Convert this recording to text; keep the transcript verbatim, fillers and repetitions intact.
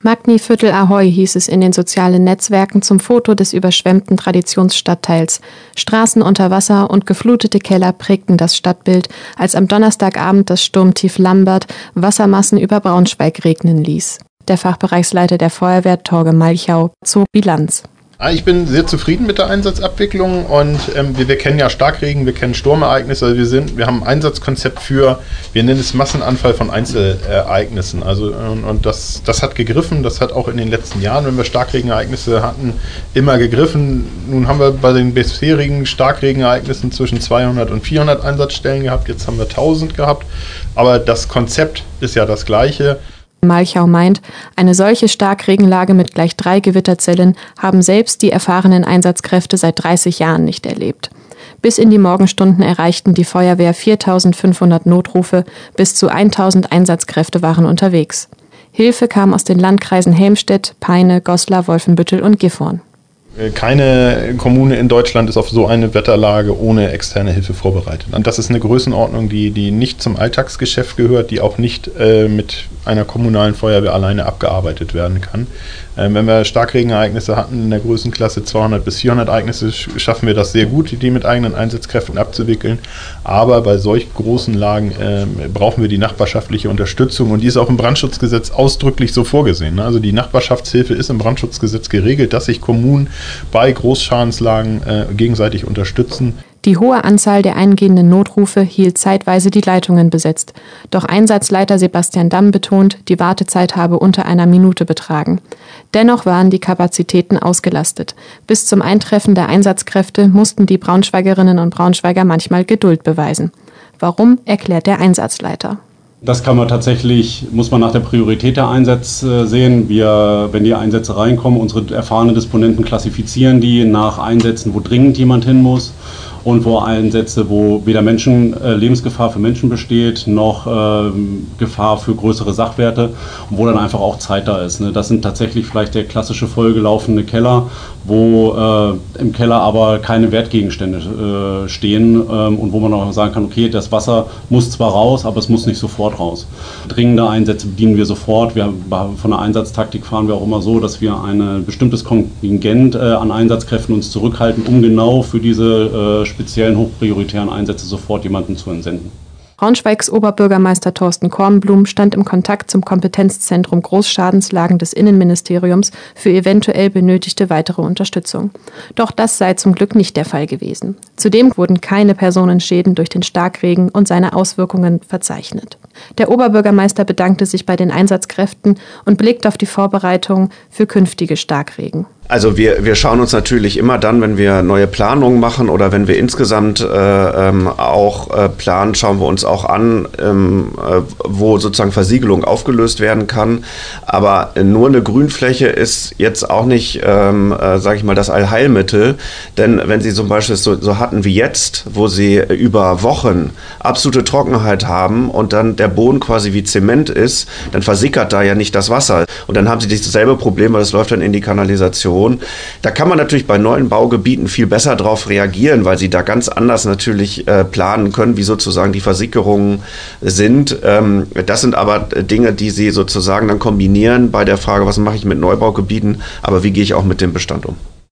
Magni-Viertel Ahoi hieß es in den sozialen Netzwerken zum Foto des überschwemmten Traditionsstadtteils. Straßen unter Wasser und geflutete Keller prägten das Stadtbild, als am Donnerstagabend das Sturmtief Lambert Wassermassen über Braunschweig regnen ließ. Der Fachbereichsleiter der Feuerwehr, Torge Malchau, zog Bilanz. Ich bin sehr zufrieden mit der Einsatzabwicklung und ähm, wir, wir kennen ja Starkregen, wir kennen Sturmereignisse, also wir, sind, wir haben ein Einsatzkonzept für, wir nennen es Massenanfall von Einzelereignissen. Also, und, und das, das hat gegriffen, das hat auch in den letzten Jahren, wenn wir Starkregenereignisse hatten, immer gegriffen. Nun haben wir bei den bisherigen Starkregenereignissen zwischen zweihundert und vierhundert Einsatzstellen gehabt, jetzt haben wir tausend gehabt, aber das Konzept ist ja das gleiche. Malchau meint, eine solche Starkregenlage mit gleich drei Gewitterzellen haben selbst die erfahrenen Einsatzkräfte seit dreißig Jahren nicht erlebt. Bis in die Morgenstunden erreichten die Feuerwehr viertausendfünfhundert Notrufe, bis zu tausend Einsatzkräfte waren unterwegs. Hilfe kam aus den Landkreisen Helmstedt, Peine, Goslar, Wolfenbüttel und Gifhorn. Keine Kommune in Deutschland ist auf so eine Wetterlage ohne externe Hilfe vorbereitet. Und das ist eine Größenordnung, die, die nicht zum Alltagsgeschäft gehört, die auch nicht äh, mit einer kommunalen Feuerwehr alleine abgearbeitet werden kann. Ähm, wenn wir Starkregenereignisse hatten in der Größenklasse zweihundert bis vierhundert Ereignisse, schaffen wir das sehr gut, die mit eigenen Einsatzkräften abzuwickeln. Aber bei solch großen Lagen äh, brauchen wir die nachbarschaftliche Unterstützung und die ist auch im Brandschutzgesetz ausdrücklich so vorgesehen. Also die Nachbarschaftshilfe ist im Brandschutzgesetz geregelt, dass sich Kommunen bei Großschadenslagen äh, gegenseitig unterstützen. Die hohe Anzahl der eingehenden Notrufe hielt zeitweise die Leitungen besetzt. Doch Einsatzleiter Sebastian Damm betont, die Wartezeit habe unter einer Minute betragen. Dennoch waren die Kapazitäten ausgelastet. Bis zum Eintreffen der Einsatzkräfte mussten die Braunschweigerinnen und Braunschweiger manchmal Geduld beweisen. Warum, erklärt der Einsatzleiter. Das kann man tatsächlich, muss man nach der Priorität der Einsätze sehen. Wir, wenn die Einsätze reinkommen, unsere erfahrenen Disponenten klassifizieren die nach Einsätzen, wo dringend jemand hin muss und wo Einsätze, wo weder Menschen, äh, Lebensgefahr für Menschen besteht, noch äh, Gefahr für größere Sachwerte und wo dann einfach auch Zeit da ist. Ne? Das sind tatsächlich vielleicht der klassische vollgelaufene Keller, wo äh, im Keller aber keine Wertgegenstände äh, stehen ähm, und wo man auch sagen kann, okay, das Wasser muss zwar raus, aber es muss nicht sofort raus. Dringende Einsätze bedienen wir sofort. Wir, von der Einsatztaktik fahren wir auch immer so, dass wir ein bestimmtes Kontingent äh, an Einsatzkräften uns zurückhalten, um genau für diese äh, speziellen hochprioritären Einsätze sofort jemanden zu entsenden. Braunschweigs Oberbürgermeister Thorsten Kornblum stand im Kontakt zum Kompetenzzentrum Großschadenslagen des Innenministeriums für eventuell benötigte weitere Unterstützung. Doch das sei zum Glück nicht der Fall gewesen. Zudem wurden keine Personenschäden durch den Starkregen und seine Auswirkungen verzeichnet. Der Oberbürgermeister bedankte sich bei den Einsatzkräften und blickt auf die Vorbereitungen für künftige Starkregen. Also wir, wir schauen uns natürlich immer dann, wenn wir neue Planungen machen oder wenn wir insgesamt äh, ähm, auch äh, planen, schauen wir uns auch an, ähm, äh, wo sozusagen Versiegelung aufgelöst werden kann. Aber nur eine Grünfläche ist jetzt auch nicht, ähm, äh, sage ich mal, das Allheilmittel. Denn wenn Sie zum Beispiel so, so hatten wie jetzt, wo Sie über Wochen absolute Trockenheit haben und dann der Boden quasi wie Zement ist, dann versickert da ja nicht das Wasser. Und dann haben Sie dasselbe Problem, weil das läuft dann in die Kanalisation. Da kann man natürlich bei neuen Baugebieten viel besser drauf reagieren, weil sie da ganz anders natürlich äh, planen können, wie sozusagen die Versickerungen sind. Ähm, das sind aber Dinge, die sie sozusagen dann kombinieren bei der Frage, was mache ich mit Neubaugebieten, aber wie gehe ich auch mit dem Bestand um.